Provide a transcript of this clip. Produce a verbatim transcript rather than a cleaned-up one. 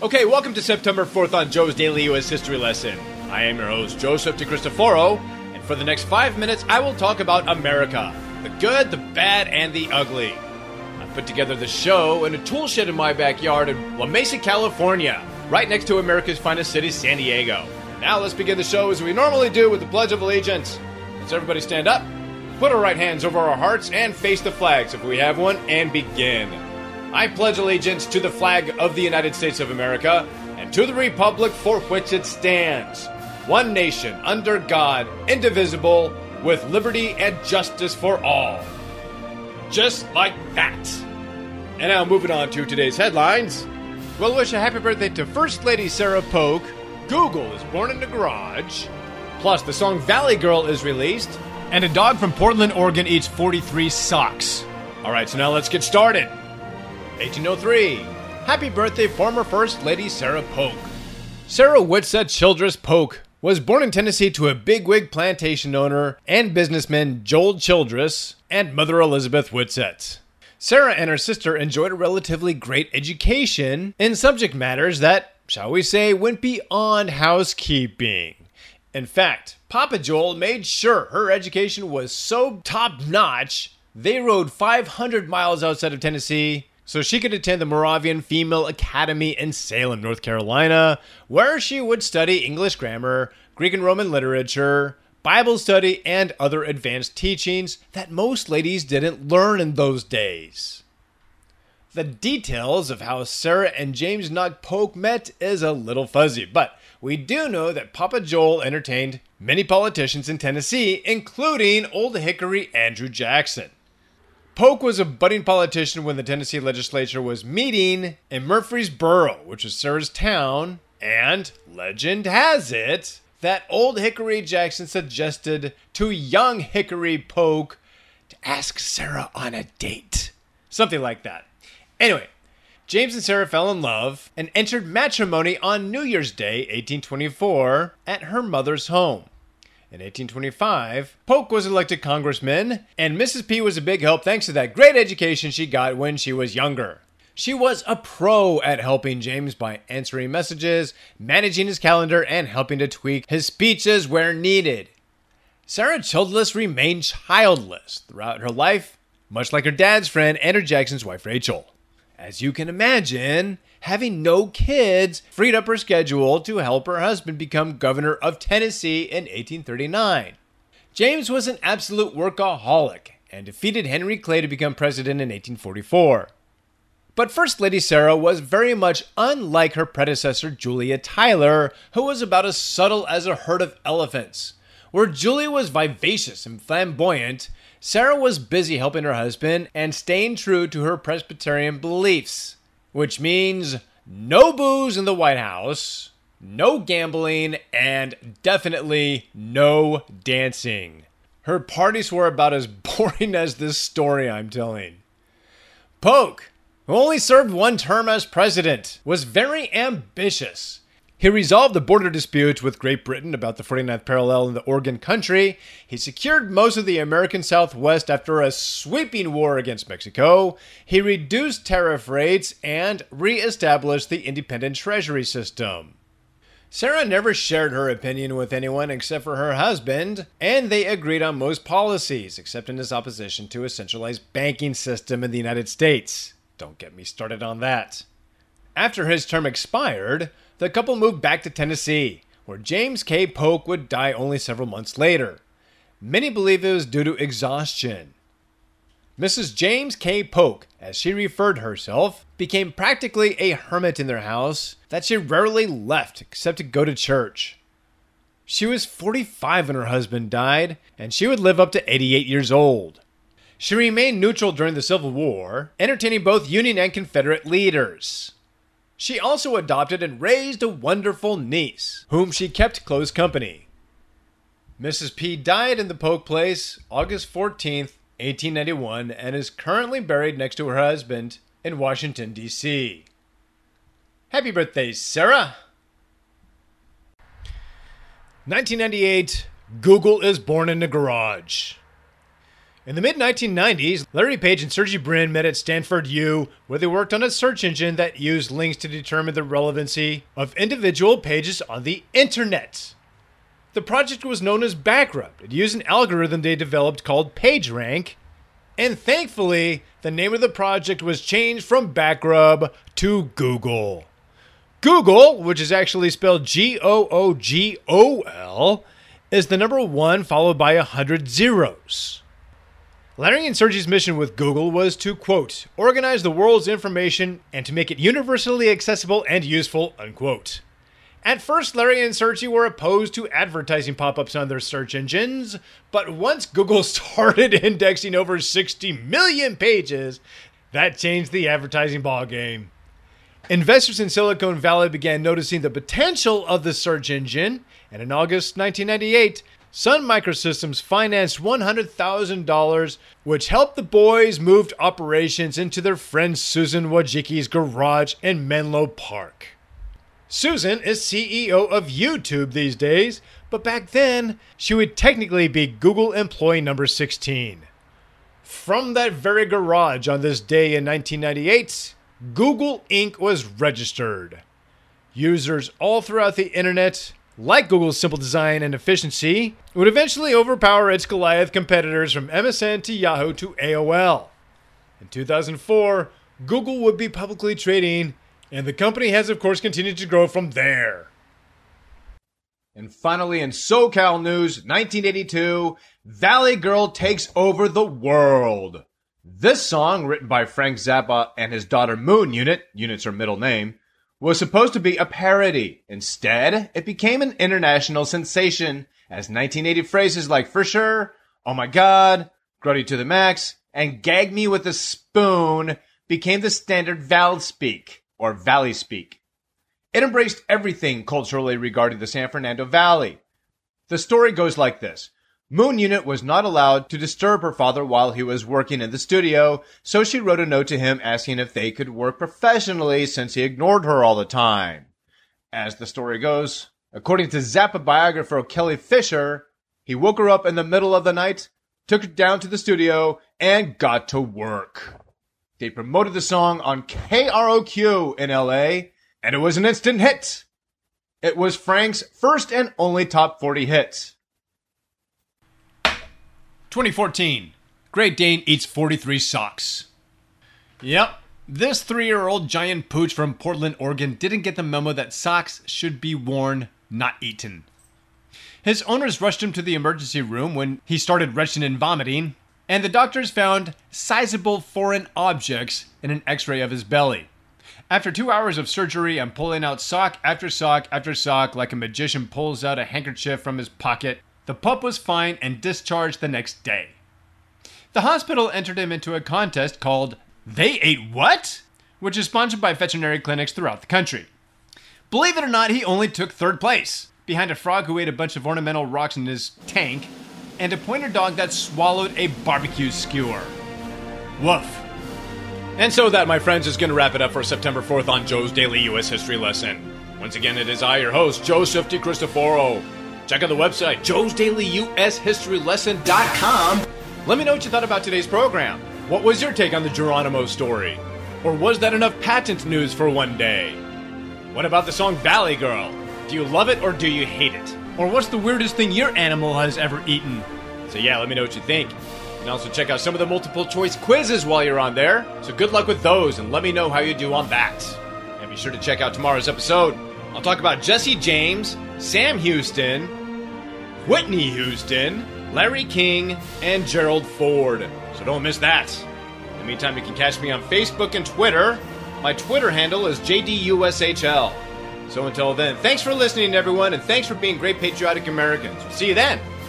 Okay, welcome to September fourth on Joe's Daily U S History Lesson. I am your host, Joseph DeCristoforo, and for the next five minutes, I will talk about America. The good, the bad, and the ugly. I put together the show in a tool shed in my backyard in La Mesa, California, right next to America's finest city, San Diego. Now let's begin the show as we normally do with the Pledge of Allegiance. Let's everybody stand up, put our right hands over our hearts, and face the flags if we have one, and begin. I pledge allegiance to the flag of the United States of America and to the republic for which it stands, one nation, under God, indivisible, with liberty and justice for all. Just like that. And now moving on to today's headlines. We'll wish a happy birthday to First Lady Sarah Polk. Google is born in the garage. Plus, the song Valley Girl is released. And a dog from Portland, Oregon eats forty-three socks. All right, so now let's get started. eighteen oh three. Happy birthday, former First Lady Sarah Polk. Sarah Whitsett Childress Polk was born in Tennessee to a bigwig plantation owner and businessman Joel Childress and mother Elizabeth Whitsett. Sarah and her sister enjoyed a relatively great education in subject matters that, shall we say, went beyond housekeeping. In fact, Papa Joel made sure her education was so top-notch, they rode five hundred miles outside of Tennessee so she could attend the Moravian Female Academy in Salem, North Carolina, where she would study English grammar, Greek and Roman literature, Bible study, and other advanced teachings that most ladies didn't learn in those days. The details of how Sarah and James Knox Polk met is a little fuzzy, but we do know that Papa Joel entertained many politicians in Tennessee, including Old Hickory Andrew Jackson. Polk was a budding politician when the Tennessee legislature was meeting in Murfreesboro, which is Sarah's town, and legend has it that Old Hickory Jackson suggested to young Hickory Polk to ask Sarah on a date. Something like that. Anyway, James and Sarah fell in love and entered matrimony on New Year's Day, eighteen twenty-four, at her mother's home. In eighteen twenty-five, Polk was elected congressman, and Missus P was a big help thanks to that great education she got when she was younger. She was a pro at helping James by answering messages, managing his calendar, and helping to tweak his speeches where needed. Sarah Childress remained childless throughout her life, much like her dad's friend Andrew Jackson's wife Rachel. As you can imagine, having no kids freed up her schedule to help her husband become governor of Tennessee in eighteen thirty-nine. James was an absolute workaholic and defeated Henry Clay to become president in eighteen forty-four. But First Lady Sarah was very much unlike her predecessor Julia Tyler, who was about as subtle as a herd of elephants. Where Julia was vivacious and flamboyant, Sarah was busy helping her husband and staying true to her Presbyterian beliefs, which means no booze in the White House, no gambling, and definitely no dancing. Her parties were about as boring as this story I'm telling. Polk, who only served one term as president, was very ambitious. He resolved the border disputes with Great Britain about the forty-ninth parallel in the Oregon Country. He secured most of the American Southwest after a sweeping war against Mexico. He reduced tariff rates and re-established the independent treasury system. Sarah never shared her opinion with anyone except for her husband, and they agreed on most policies, except in his opposition to a centralized banking system in the United States. Don't get me started on that. After his term expired, the couple moved back to Tennessee, where James K. Polk would die only several months later. Many believe it was due to exhaustion. Missus James K. Polk, as she referred herself, became practically a hermit in their house that she rarely left except to go to church. She was forty-five when her husband died, and she would live up to eighty-eight years old. She remained neutral during the Civil War, entertaining both Union and Confederate leaders. She also adopted and raised a wonderful niece, whom she kept close company. Missus P died in the Polk place August fourteenth, eighteen ninety-one, and is currently buried next to her husband in Washington, D C Happy birthday, Sarah! nineteen ninety-eight, Google is born in the garage. In the mid nineteen nineties, Larry Page and Sergey Brin met at Stanford U, where they worked on a search engine that used links to determine the relevancy of individual pages on the internet. The project was known as Backrub. It used an algorithm they developed called PageRank, and thankfully, the name of the project was changed from Backrub to Google. Google, which is actually spelled G O O G O L, is the number one followed by a hundred zeros. Larry and Sergey's mission with Google was to, quote, organize the world's information and to make it universally accessible and useful, unquote. At first, Larry and Sergey were opposed to advertising pop-ups on their search engines, but once Google started indexing over sixty million pages, that changed the advertising ballgame. Investors in Silicon Valley began noticing the potential of the search engine, and in August nineteen ninety-eight, Sun Microsystems financed one hundred thousand dollars, which helped the boys move operations into their friend Susan Wojcicki's garage in Menlo Park. Susan is C E O of YouTube these days, but back then, she would technically be Google employee number sixteen. From that very garage on this day in nineteen ninety-eight, Google Incorporated was registered. Users all throughout the internet, like Google's simple design and efficiency, would eventually overpower its Goliath competitors from M S N to Yahoo to A O L. In two thousand four, Google would be publicly trading, and the company has of course continued to grow from there. And finally, in SoCal news, nineteen eighty-two, Valley Girl takes over the world. This song, written by Frank Zappa and his daughter Moon Unit, Unit's her middle name, was supposed to be a parody. Instead, it became an international sensation, as nineteen eighty phrases like for sure, oh my god, grody to the max, and gag me with a spoon became the standard Val speak, or Valley speak. It embraced everything culturally regarding the San Fernando Valley. The story goes like this. Moon Unit was not allowed to disturb her father while he was working in the studio, so she wrote a note to him asking if they could work professionally since he ignored her all the time. As the story goes, according to Zappa biographer Kelly Fisher, he woke her up in the middle of the night, took her down to the studio, and got to work. They promoted the song on K R O Q in L A, and it was an instant hit. It was Frank's first and only top forty hit. twenty fourteen. Great Dane eats forty-three socks. Yep, this three-year-old giant pooch from Portland, Oregon didn't get the memo that socks should be worn, not eaten. His owners rushed him to the emergency room when he started retching and vomiting, and the doctors found sizable foreign objects in an x-ray of his belly. After two hours of surgery and pulling out sock after sock after sock like a magician pulls out a handkerchief from his pocket, the pup was fine and discharged the next day. The hospital entered him into a contest called They Ate What?, which is sponsored by veterinary clinics throughout the country. Believe it or not, he only took third place, behind a frog who ate a bunch of ornamental rocks in his tank, and a pointer dog that swallowed a barbecue skewer. Woof. And so that, my friends, is going to wrap it up for September fourth on Joe's Daily U S History Lesson. Once again, it is I, your host, Joseph DiCristoforo. Check out the website, joes daily u s history lesson dot com. Let me know what you thought about today's program. What was your take on the Geronimo story? Or was that enough patent news for one day? What about the song Valley Girl? Do you love it or do you hate it? Or what's the weirdest thing your animal has ever eaten? So yeah, let me know what you think. You can also check out some of the multiple choice quizzes while you're on there. So good luck with those and let me know how you do on that. And be sure to check out tomorrow's episode. I'll talk about Jesse James, Sam Houston, Whitney Houston, Larry King, and Gerald Ford. So don't miss that. In the meantime, you can catch me on Facebook and Twitter. My Twitter handle is J D U S H L. So until then, thanks for listening, everyone, and thanks for being great patriotic Americans. See you then.